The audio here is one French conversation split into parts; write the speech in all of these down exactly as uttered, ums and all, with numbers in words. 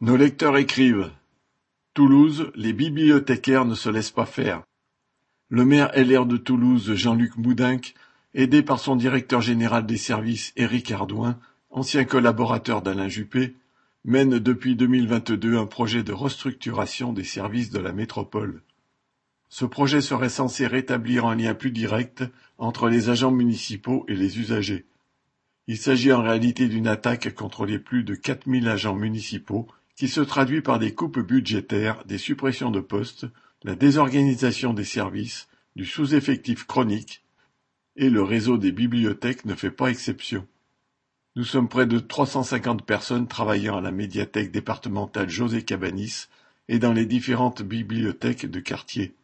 Nos lecteurs écrivent: Toulouse, les bibliothécaires ne se laissent pas faire. Le maire L R de Toulouse, Jean-Luc Moudenc, aidé par son directeur général des services Éric Ardouin, ancien collaborateur d'Alain Juppé, mène depuis deux mille vingt-deux un projet de restructuration des services de la métropole. Ce projet serait censé rétablir un lien plus direct entre les agents municipaux et les usagers. Il s'agit en réalité d'une attaque contre les plus de quatre mille agents municipaux qui se traduit par des coupes budgétaires, des suppressions de postes, la désorganisation des services, du sous-effectif chronique, et le réseau des bibliothèques ne fait pas exception. Nous sommes près de trois cent cinquante personnes travaillant à la médiathèque départementale José Cabanis et dans les différentes bibliothèques de quartier.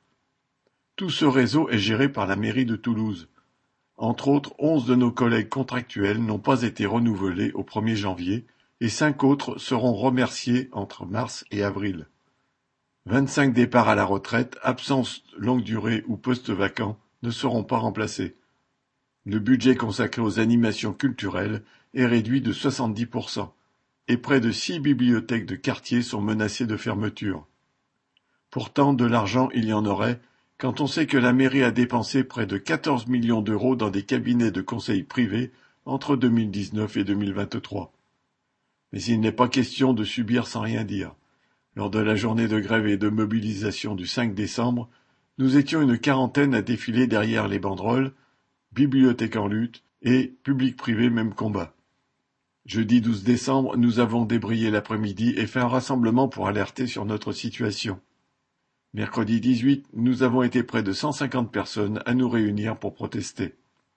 Tout ce réseau est géré par la mairie de Toulouse. Entre autres, onze de nos collègues contractuels n'ont pas été renouvelés au premier janvier et cinq autres seront remerciés entre mars et avril. vingt-cinq départs à la retraite, absences longue durée ou postes vacants ne seront pas remplacés. Le budget consacré aux animations culturelles est réduit de soixante-dix pour cent et près de six bibliothèques de quartier sont menacées de fermeture. Pourtant, de l'argent il y en aurait quand on sait que la mairie a dépensé près de quatorze millions d'euros dans des cabinets de conseil privés entre deux mille dix-neuf et deux mille vingt-trois. Mais il n'est pas question de subir sans rien dire. Lors de la journée de grève et de mobilisation du cinq décembre, nous étions une quarantaine à défiler derrière les banderoles « Bibliothèque en lutte » et « Public-privé même combat ». Jeudi douze décembre, nous avons débrayé l'après-midi et fait un rassemblement pour alerter sur notre situation. Mercredi dix-huit, nous avons été près de cent cinquante personnes à nous réunir pour protester.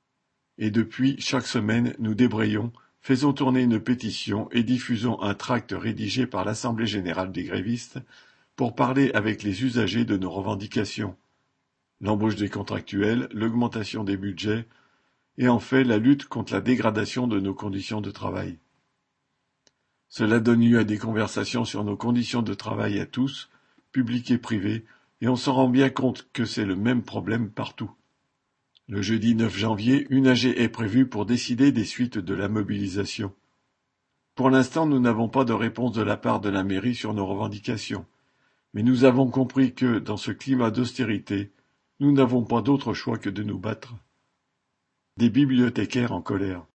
Et depuis, chaque semaine, nous débrayons, faisons tourner une pétition et diffusons un tract rédigé par l'Assemblée générale des grévistes pour parler avec les usagers de nos revendications. L'embauche des contractuels, l'augmentation des budgets et en fait la lutte contre la dégradation de nos conditions de travail. Cela donne lieu à des conversations sur nos conditions de travail à tous, publics et privés, et on s'en rend bien compte que c'est le même problème partout. Le jeudi neuf janvier, une A G est prévue pour décider des suites de la mobilisation. Pour l'instant, nous n'avons pas de réponse de la part de la mairie sur nos revendications, mais nous avons compris que, dans ce climat d'austérité, nous n'avons pas d'autre choix que de nous battre. Des bibliothécaires en colère.